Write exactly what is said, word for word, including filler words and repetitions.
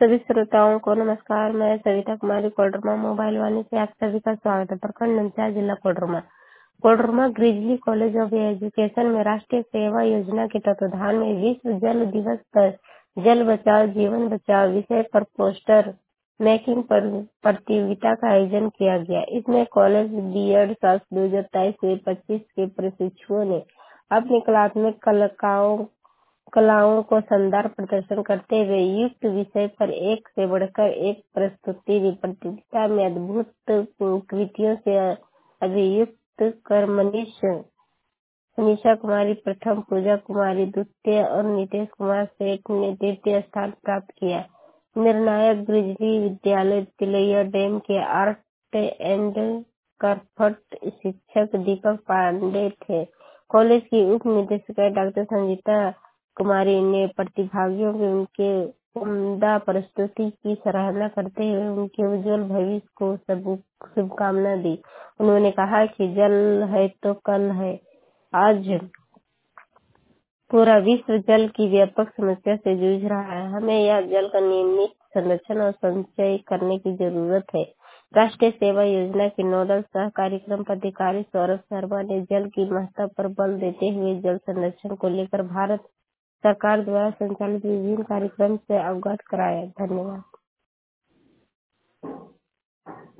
सभी श्रोताओं को नमस्कार। मैं सविता कुमारी कोडरमा मोबाइल वाणी से आप सभी का स्वागत है। प्रखंड नंचार जिला Koderma Koderma Grizzly college of education में राष्ट्रीय सेवा योजना के तत्वाधान में विश्व जल दिवस पर जल बचाओ जीवन बचाओ विषय पर पोस्टर मेकिंग पर प्रतियोगिता का आयोजन किया गया। इसमें कॉलेज बीएड साल दो हजार तेईस से पच्चीस के प्रशिक्षुओं ने अपनी कलात्मक कलाओं कलाओं को शानदार प्रदर्शन करते हुए युक्त विषय पर एक से बढ़कर एक प्रस्तुति दी। प्रतियोगिता में अद्भुत कृतियों से अभियुक्त कर मनीष मनीषा कुमारी प्रथम, पूजा कुमारी द्वितीय और नितेश कुमार सेठ ने तृतीय स्थान प्राप्त किया। निर्णायक ग्रिजली विद्यालय तिलैया डैम के आर्ट एंड क्राफ्ट शिक्षक दीपक पांडे थे। कॉलेज की उप निदेशक डॉक्टर संगीता कुमारी ने प्रतिभागियों की उनके उम्दा प्रस्तुति की सराहना करते हुए उनके उज्जवल भविष्य को शुभकामना दी। उन्होंने कहा कि जल है तो कल है। आज पूरा विश्व जल की व्यापक समस्या से जूझ रहा है। हमें यह जल का नियमित संरक्षण और संचय करने की जरूरत है। राष्ट्रीय सेवा योजना के नोडल सह कार्यक्रम पदाधिकारी सौरभ शर्मा ने जल की महत्ता पर बल देते हुए जल संरक्षण को लेकर भारत सरकार द्वारा संचालित विभिन्न कार्यक्रम से अवगत कराया। धन्यवाद।